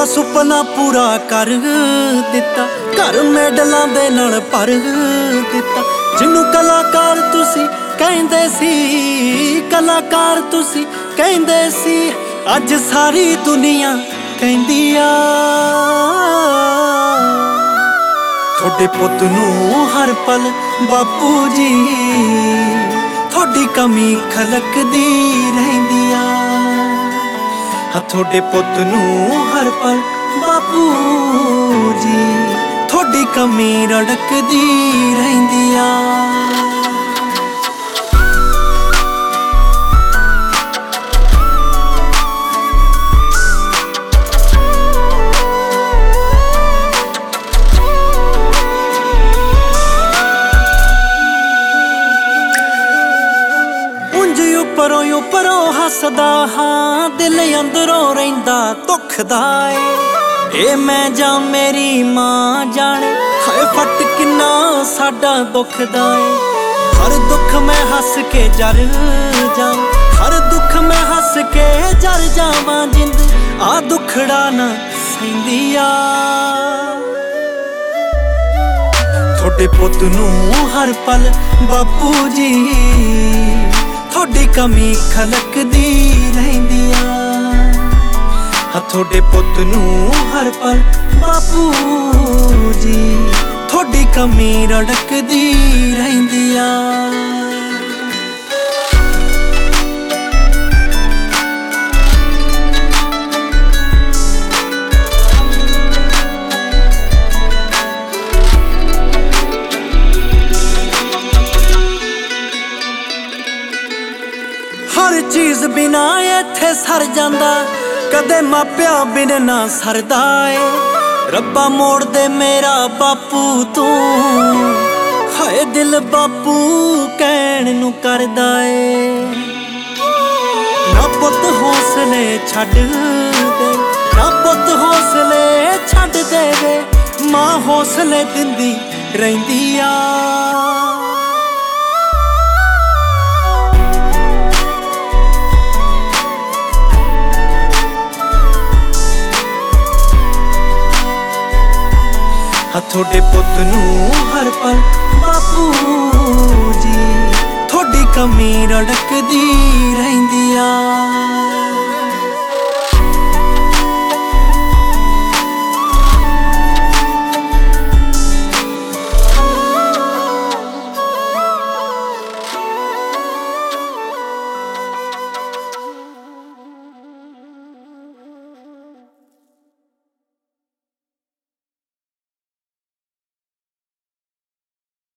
ਤੁਹਾਡਾ ਸੁਪਨਾ ਪੂਰਾ ਕਰ ਦਿੱਤਾ, ਘਰ ਮੈਡਲਾਂ ਦੇ ਨਾਲ ਭਰ ਦਿੱਤਾ। ਜਿਹਨੂੰ ਕਲਾਕਾਰ ਤੁਸੀਂ ਕਹਿੰਦੇ ਸੀ, ਕਲਾਕਾਰ ਤੁਸੀਂ ਕਹਿੰਦੇ ਸੀ, ਅੱਜ ਸਾਰੀ ਦੁਨੀਆ ਕਹਿੰਦੀ ਆ ਤੁਹਾਡੇ ਪੁੱਤ ਨੂੰ ਹਰ ਪਲ ਬਾਪੂ ਜੀ ਤੁਹਾਡੀ ਕਮੀ ਖਲਕਦੀ ਰਹਿੰਦੀ ਆ। ਤੁਹਾਡੇ ਪੁੱਤ ਨੂੰ ਹਰ ਪਲ ਬਾਪੂ ਜੀ ਤੁਹਾਡੀ ਕਮੀ ਰੜਕਦੀ ਰਹਿੰਦੀ ਆ। ਉੱਪਰੋਂ ਹੱਸਦਾ ਹਾਂ, ਦਿਲ ਅੰਦਰੋਂ ਰਹਿੰਦਾ ਦੁਖਦਾ ਏ। ਇਹ ਮੈਂ ਜਾਂ ਮੇਰੀ ਮਾਂ ਜਾਣੇ, ਹਾਏ ਫੱਟ ਕਿੰਨਾ ਸਾਡਾ ਦੁਖਦਾ ਏ। ਹਰ ਦੁੱਖ ਮੈਂ ਹੱਸ ਕੇ ਜਰ ਜਾਵਾਂ, ਹਰ ਦੁੱਖ ਮੈਂ ਹੱਸ ਕੇ ਜਰ ਜਾਵਾਂ। ਜਿੰਦ ਆ ਦੁਖੜਾ ਨਾ ਸਹਿੰਦੀ ਆ ਤੁਹਾਡੇ ਪੁੱਤ ਨੂੰ ਹਰ ਪਲ ਬਾਪੂ ਜੀ ਤੁਹਾਡੀ ਕਮੀ ਖਲਕਦੀ ਰਹਿੰਦੀ ਆ। ਤੁਹਾਡੇ ਪੁੱਤ ਨੂੰ ਹਰ ਪਲ ਬਾਪੂ ਜੀ ਤੁਹਾਡੀ ਕਮੀ ਰੜਕਦੀ ਰਹਿੰਦੀ ਆ। हर चीज बिना इत्थे सर जांदा, कदे मापिया बिन ना सरदा ए। रब्बा मोड़ दे मेरा बापू तू, हाय दिल बापू कहण नू करदा ए। ना पुत हौसले छड्ड दे, ना पुत हौसले छड्ड देवे, मां हौसले दिंदी रहिंदी आ। ਤੁਹਾਡੇ ਪੁੱਤ ਨੂੰ ਹਰ ਪਲ ਬਾਪੂ ਜੀ ਤੁਹਾਡੀ ਕਮੀ ਰੜਕਦੀ ਰਹਿੰਦੀ ਆ।